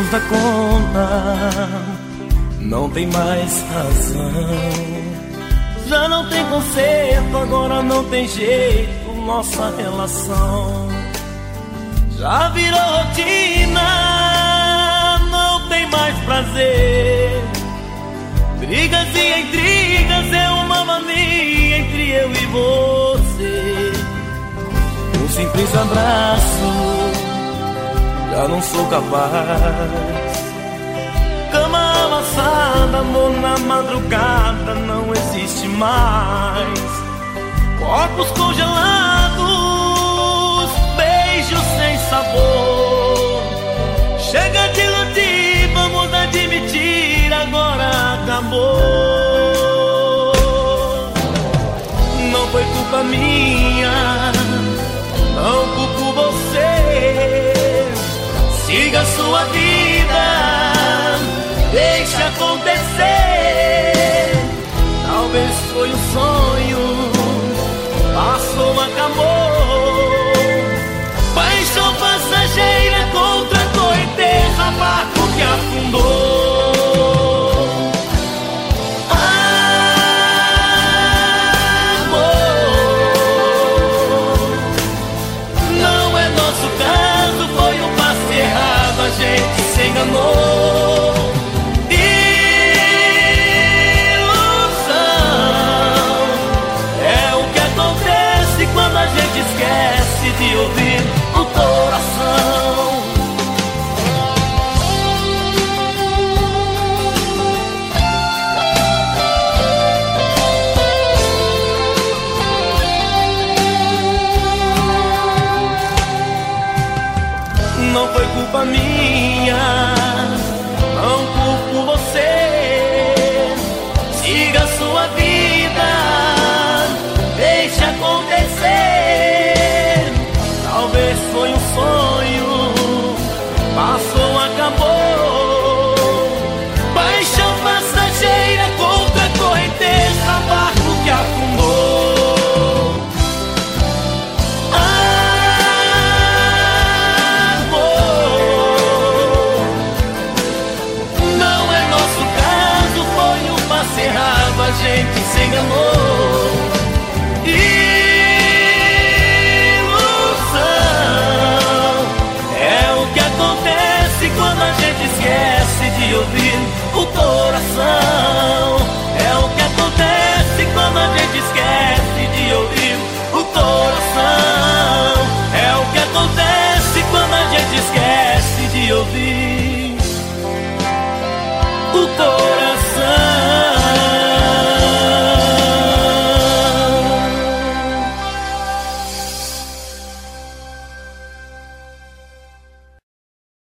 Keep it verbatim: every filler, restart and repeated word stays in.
menos da conta, não tem mais razão. Já não tem conserto, agora não tem jeito, nossa relação já virou rotina, não tem mais prazer. Brigas e intrigas é uma mania entre eu e você. Um simples abraço, já não sou capaz. Cama amassada, amor na madrugada, não existe mais. Corpos congelados, beijos sem sabor. Chega de iludir, vamos admitir, agora acabou.